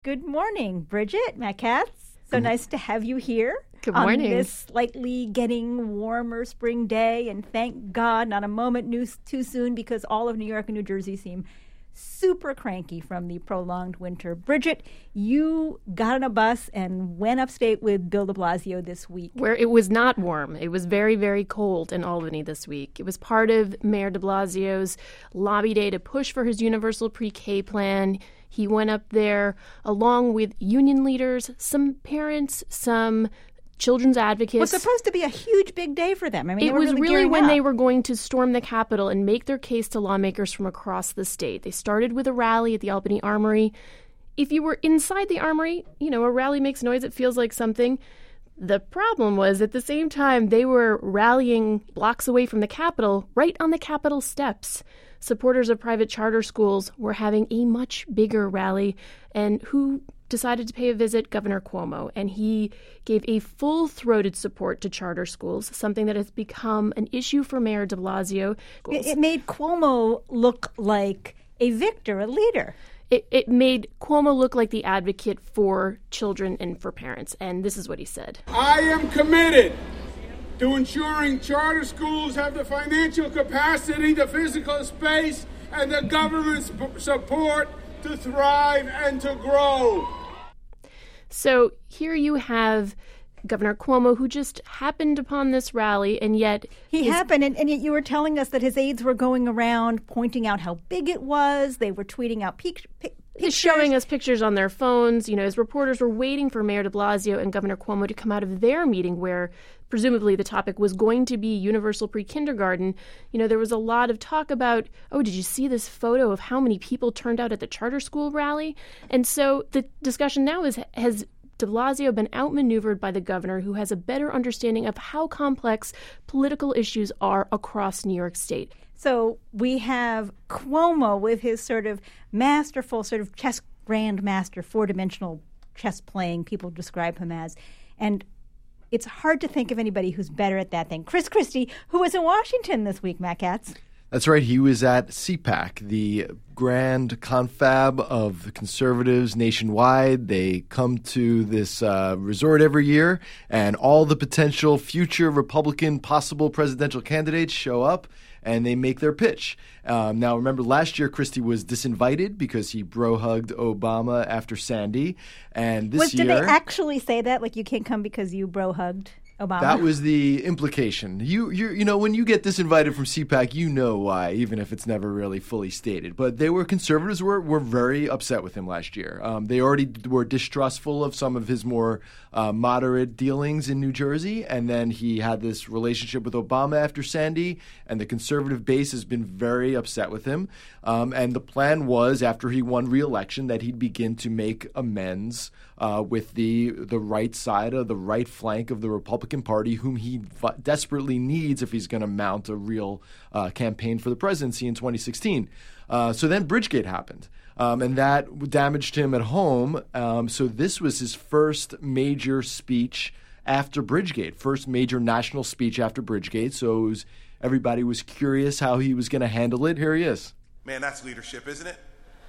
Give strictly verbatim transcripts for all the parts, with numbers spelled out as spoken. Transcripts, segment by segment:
Good morning, Bridget, Matt Katz. So mm-hmm. nice to have you here. Good morning. On this slightly getting warmer spring day, and thank God not a moment new, too soon, because all of New York and New Jersey seem super cranky from the prolonged winter. Bridget, you got on a bus and went upstate with Bill de Blasio this week. Where it was not warm. It was very, very cold in Albany this week. It was part of Mayor de Blasio's lobby day to push for his universal pre-K plan. He went up there along with union leaders, some parents, some children's advocates. It was supposed to be a huge, big day for them. I mean, it they were was really, really when up. they were going to storm the Capitol and make their case to lawmakers from across the state. They started with a rally at the Albany Armory. If you were inside the Armory, you know, a rally makes noise. It feels like something. The problem was, at the same time, they were rallying blocks away from the Capitol, right on the Capitol steps. Supporters of private charter schools were having a much bigger rally, and who decided to pay a visit? Governor Cuomo, and he gave a full-throated support to charter schools, something that has become an issue for Mayor de Blasio. It, it made Cuomo look like a victor, a leader. It, it made Cuomo look like the advocate for children and for parents, and this is what he said. I am committed to ensuring charter schools have the financial capacity, the physical space, and the government's support to thrive and to grow. So here you have Governor Cuomo, who just happened upon this rally, and yet... He his- happened, and, and yet you were telling us that his aides were going around pointing out how big it was. They were tweeting out pic- pic- pictures. Showing us pictures on their phones. You know, his reporters were waiting for Mayor de Blasio and Governor Cuomo to come out of their meeting where presumably the topic was going to be universal pre-kindergarten. You know, there was a lot of talk about, oh, did you see this photo of how many people turned out at the charter school rally? And so the discussion now is, has de Blasio been outmaneuvered by the governor, who has a better understanding of how complex political issues are across New York State? So we have Cuomo with his sort of masterful sort of chess grandmaster, four-dimensional chess playing, people describe him as. And it's hard to think of anybody who's better at that than Chris Christie, who was in Washington this week, Matt Katz. That's right. He was at CPAC, the grand confab of the conservatives nationwide. They come to this uh, resort every year, and all the potential future Republican possible presidential candidates show up, and they make their pitch. Um, now, remember, last year Christie was disinvited because he bro-hugged Obama after Sandy. And this was, year... Did they actually say that? Like, you can't come because you bro-hugged Obama? That was the implication. You you you know, when you get disinvited from CPAC, you know why, even if it's never really fully stated. But they were conservatives were were very upset with him last year. Um, they already were distrustful of some of his more uh, moderate dealings in New Jersey, and then he had this relationship with Obama after Sandy, and the conservative base has been very upset with him. Um, and the plan was, after he won re-election, that he'd begin to make amends uh, with the the right side of the right flank of the Republican Party, whom he v- desperately needs if he's going to mount a real uh, campaign for the presidency in twenty sixteen. Uh, so then Bridgegate happened, um, and that damaged him at home. Um, so this was his first major speech after Bridgegate, first major national speech after Bridgegate. So it was, everybody was curious how he was going to handle it. Here he is. Man, that's leadership, isn't it?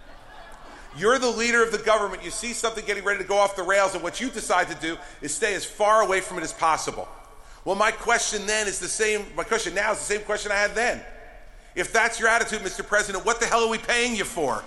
You're the leader of the government. You see something getting ready to go off the rails, and what you decide to do is stay as far away from it as possible. Well, my question then is the same, my question now is the same question I had then. If that's your attitude, Mister President, what the hell are we paying you for?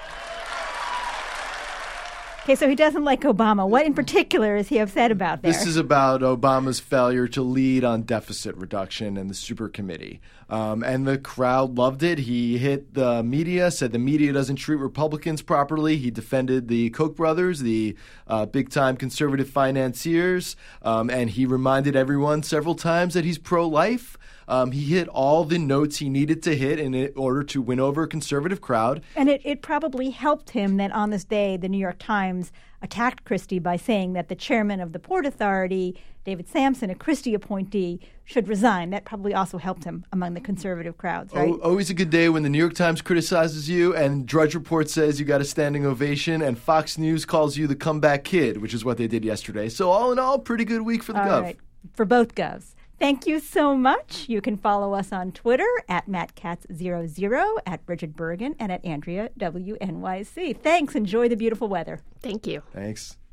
Okay, so he doesn't like Obama. What in particular is he upset about there? This is about Obama's failure to lead on deficit reduction and the super committee. Um, and the crowd loved it. He hit the media, said the media doesn't treat Republicans properly. He defended the Koch brothers, the uh, big-time conservative financiers, um, and he reminded everyone several times that he's pro-life. Um, he hit all the notes he needed to hit in order to win over a conservative crowd. And it, it probably helped him that on this day, the New York Times attacked Christie by saying that the chairman of the Port Authority, David Sampson, a Christie appointee, should resign. That probably also helped him among the conservative crowds, right? Oh, always a good day when the New York Times criticizes you and Drudge Report says you got a standing ovation and Fox News calls you the comeback kid, which is what they did yesterday. So all in all, pretty good week for the all Gov. Right. For both Govs. Thank you so much. You can follow us on Twitter at Matt Katz zero zero, at Bridget Bergen, and at Andrea W N Y C. Thanks. Enjoy the beautiful weather. Thank you. Thanks.